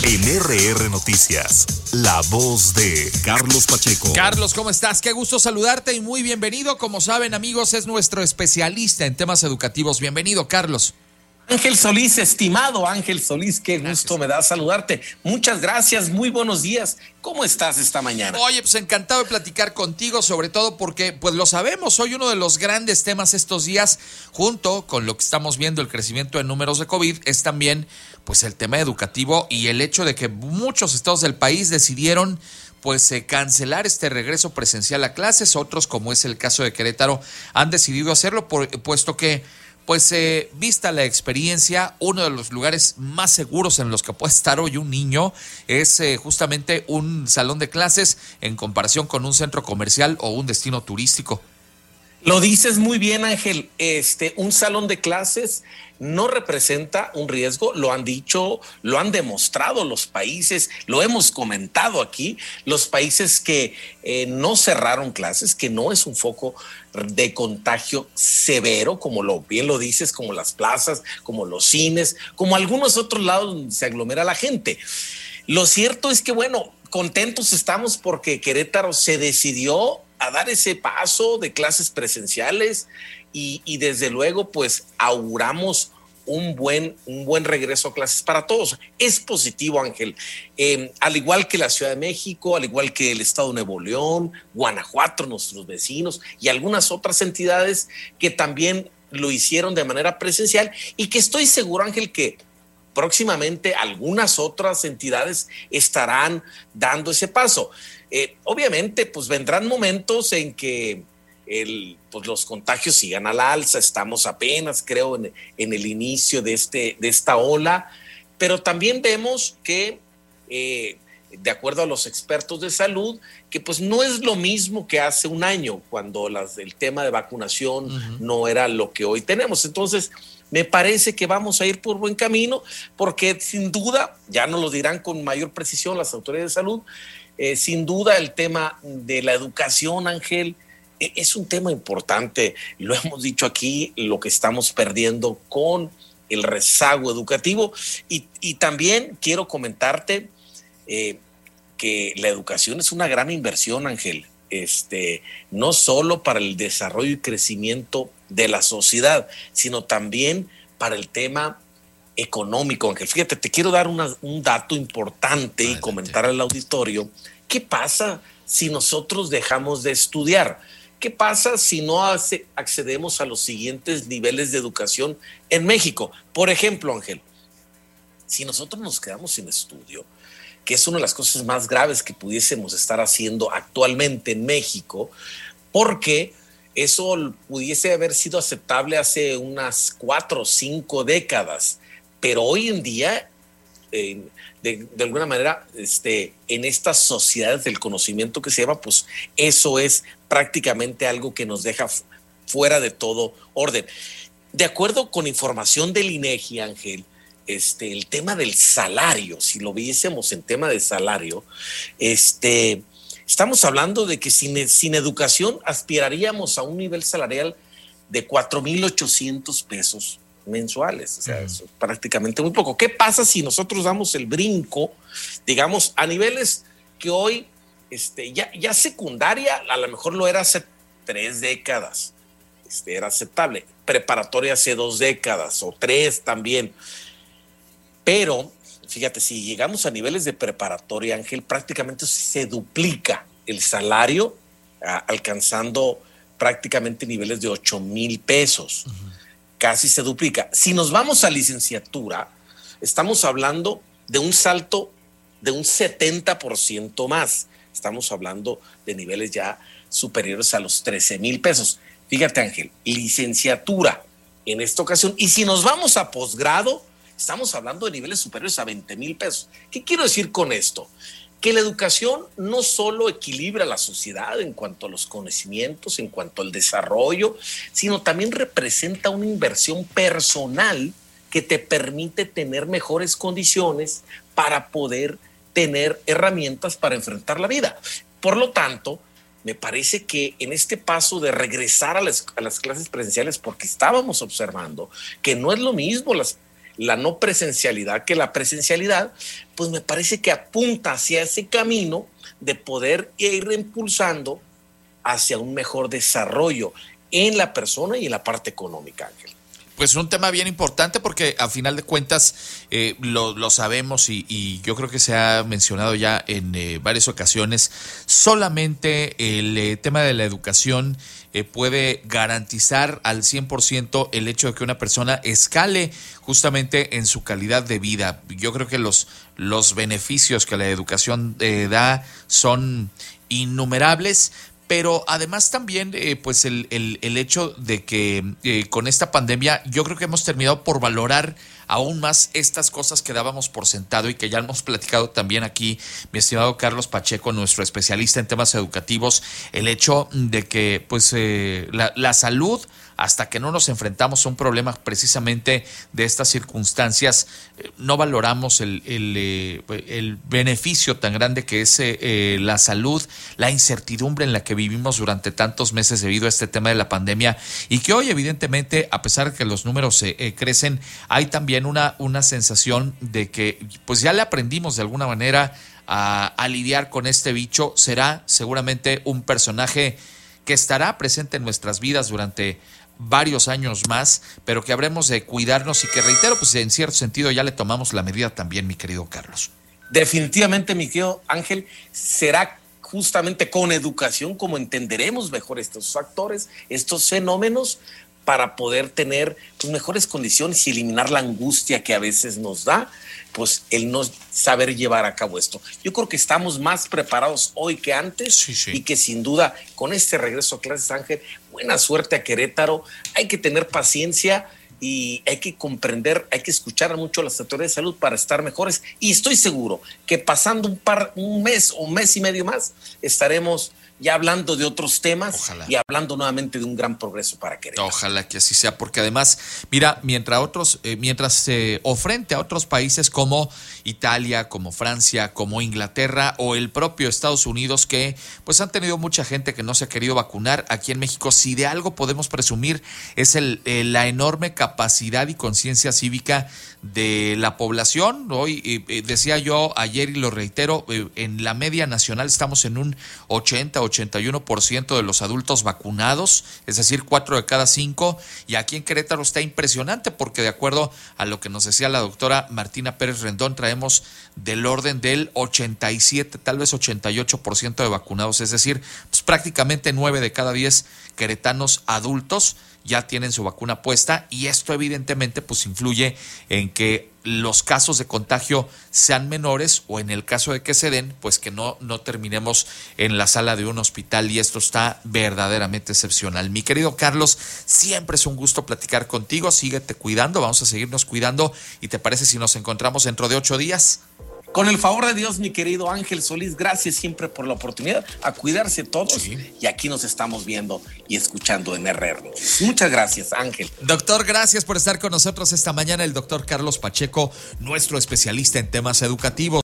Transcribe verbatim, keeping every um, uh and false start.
En R R Noticias, la voz de Carlos Pacheco. Carlos, ¿cómo estás? Qué gusto saludarte y muy bienvenido. Como saben, amigos, es nuestro especialista en temas educativos. Bienvenido, Carlos. Ángel Solís, estimado Ángel Solís, qué gracias. Gusto me da saludarte. Muchas gracias, muy buenos días. ¿Cómo estás esta mañana? Oye, pues encantado de platicar contigo, sobre todo porque, pues lo sabemos, hoy uno de los grandes temas estos días, junto con lo que estamos viendo, el crecimiento de números de COVID, es también, pues, el tema educativo y el hecho de que muchos estados del país decidieron pues eh, cancelar este regreso presencial a clases. Otros, como es el caso de Querétaro, han decidido hacerlo, por, puesto que Pues eh, vista la experiencia, uno de los lugares más seguros en los que puede estar hoy un niño es eh, justamente un salón de clases en comparación con un centro comercial o un destino turístico. Lo dices muy bien, Ángel. Este, un salón de clases no representa un riesgo, lo han dicho, lo han demostrado los países, lo hemos comentado aquí, los países que eh, no cerraron clases, que no es un foco de contagio severo, como lo bien lo dices, como las plazas, como los cines, como algunos otros lados donde se aglomera la gente. Lo cierto es que, bueno, contentos estamos porque Querétaro se decidió a dar ese paso de clases presenciales y, y desde luego pues auguramos un buen, un buen regreso a clases para todos. Es positivo, Ángel. Eh, al igual que la Ciudad de México, al igual que el Estado de Nuevo León, Guanajuato, nuestros vecinos y algunas otras entidades que también lo hicieron de manera presencial y que estoy seguro, Ángel, que próximamente algunas otras entidades estarán dando ese paso. Eh, obviamente, pues vendrán momentos en que el, pues los contagios sigan a la alza. Estamos apenas, creo, en, en el inicio de, este, de esta ola, pero también vemos que, eh, de acuerdo a los expertos de salud, que pues no es lo mismo que hace un año, cuando las, el tema de vacunación uh-huh. no era lo que hoy tenemos. Entonces, me parece que vamos a ir por buen camino, porque sin duda, ya nos lo dirán con mayor precisión las autoridades de salud, eh, sin duda el tema de la educación, Ángel, eh, es un tema importante. Lo hemos dicho aquí, lo que estamos perdiendo con el rezago educativo. Y, y también quiero comentarte eh, que la educación es una gran inversión, Ángel. Este, no solo para el desarrollo y crecimiento de la sociedad, sino también para el tema económico, Ángel. Fíjate, te quiero dar una, un dato importante Adelante. Y comentar al auditorio. ¿Qué pasa si nosotros dejamos de estudiar? ¿Qué pasa si no hace, accedemos a los siguientes niveles de educación en México? Por ejemplo, Ángel, si nosotros nos quedamos sin estudio, que es una de las cosas más graves que pudiésemos estar haciendo actualmente en México, porque eso pudiese haber sido aceptable hace unas cuatro o cinco décadas, pero hoy en día, eh, de, de alguna manera, este, en estas sociedades del conocimiento que se llama, pues eso es prácticamente algo que nos deja fuera de todo orden. De acuerdo con información del INEGI, Ángel, Este, el tema del salario, si lo viésemos en tema de salario, este, estamos hablando de que sin, sin educación aspiraríamos a un nivel salarial de cuatro mil ochocientos pesos mensuales. O sea, uh-huh. eso es prácticamente muy poco. ¿Qué pasa si nosotros damos el brinco, digamos, a niveles que hoy este, ya, ya secundaria, a lo mejor lo era hace tres décadas, este, era aceptable, preparatoria hace dos décadas o tres también. Pero, fíjate, si llegamos a niveles de preparatoria, Ángel, prácticamente se duplica el salario, a, alcanzando prácticamente niveles de ocho mil pesos. Uh-huh. Casi se duplica. Si nos vamos a licenciatura, estamos hablando de un salto de un setenta por ciento más. Estamos hablando de niveles ya superiores a los trece mil pesos. Fíjate, Ángel, licenciatura en esta ocasión. Y si nos vamos a posgrado, estamos hablando de niveles superiores a veinte mil pesos. ¿Qué quiero decir con esto? Que la educación no solo equilibra la sociedad en cuanto a los conocimientos, en cuanto al desarrollo, sino también representa una inversión personal que te permite tener mejores condiciones para poder tener herramientas para enfrentar la vida. Por lo tanto, me parece que en este paso de regresar a las, a las clases presenciales, porque estábamos observando que no es lo mismo las la no presencialidad que la presencialidad, pues me parece que apunta hacia ese camino de poder ir impulsando hacia un mejor desarrollo en la persona y en la parte económica, Ángel. Pues un tema bien importante porque a final de cuentas eh, lo, lo sabemos y, y yo creo que se ha mencionado ya en eh, varias ocasiones, solamente el eh, tema de la educación eh, puede garantizar al cien por ciento el hecho de que una persona escale justamente en su calidad de vida. Yo creo que los, los beneficios que la educación eh, da son innumerables. Pero además también, eh, pues el, el, el hecho de que eh, con esta pandemia yo creo que hemos terminado por valorar aún más estas cosas que dábamos por sentado y que ya hemos platicado también aquí, mi estimado Carlos Pacheco, nuestro especialista en temas educativos, el hecho de que pues eh, la, la salud, hasta que no nos enfrentamos a un problema precisamente de estas circunstancias, eh, no valoramos el, el, eh, el beneficio tan grande que es eh, la salud, la incertidumbre en la que vivimos durante tantos meses debido a este tema de la pandemia y que hoy evidentemente, a pesar de que los números eh, eh, crecen, hay también una, una sensación de que pues ya le aprendimos de alguna manera a, a lidiar con este bicho. Será seguramente un personaje que estará presente en nuestras vidas durante varios años más, pero que habremos de cuidarnos y que, reitero, pues en cierto sentido ya le tomamos la medida también, mi querido Carlos. Definitivamente, mi querido Ángel, será justamente con educación como entenderemos mejor estos factores, estos fenómenos, para poder tener pues, mejores condiciones y eliminar la angustia que a veces nos da, pues el no saber llevar a cabo esto. Yo creo que estamos más preparados hoy que antes, sí, sí. Y que sin duda con este regreso a clases, Ángel, buena suerte a Querétaro. Hay que tener paciencia y hay que comprender, hay que escuchar mucho a las autoridades de salud para estar mejores. Y estoy seguro que pasando un par, un mes o un mes y medio más, estaremos ya hablando de otros temas. Ojalá. Y hablando nuevamente de un gran progreso para Querétaro. Ojalá que así sea, porque además, mira, mientras otros, eh, mientras se eh, o frente a otros países como Italia, como Francia, como Inglaterra o el propio Estados Unidos, que pues han tenido mucha gente que no se ha querido vacunar, aquí en México, si de algo podemos presumir, es el, eh, la enorme capacidad y conciencia cívica de la población. Hoy eh, decía yo ayer y lo reitero, eh, en la media nacional estamos en un ochenta, ochenta y uno por ciento de los adultos vacunados, es decir, cuatro de cada cinco, y aquí en Querétaro está impresionante porque de acuerdo a lo que nos decía la doctora Martina Pérez Rendón, traemos del orden del ochenta y siete, tal vez ochenta y ocho por ciento de vacunados, es decir, pues prácticamente nueve de cada diez queretanos adultos ya tienen su vacuna puesta, y esto evidentemente pues influye en que los casos de contagio sean menores, o en el caso de que se den, pues que no, no terminemos en la sala de un hospital, y esto está verdaderamente excepcional. Mi querido Carlos, siempre es un gusto platicar contigo, síguete cuidando, vamos a seguirnos cuidando, y ¿te parece si nos encontramos dentro de ocho días? Con el favor de Dios, mi querido Ángel Solís, gracias siempre por la oportunidad, a cuidarse todos, sí. Y aquí nos estamos viendo y escuchando en R R. Muchas gracias, Ángel. Doctor, gracias por estar con nosotros esta mañana, el doctor Carlos Pacheco, nuestro especialista en temas educativos.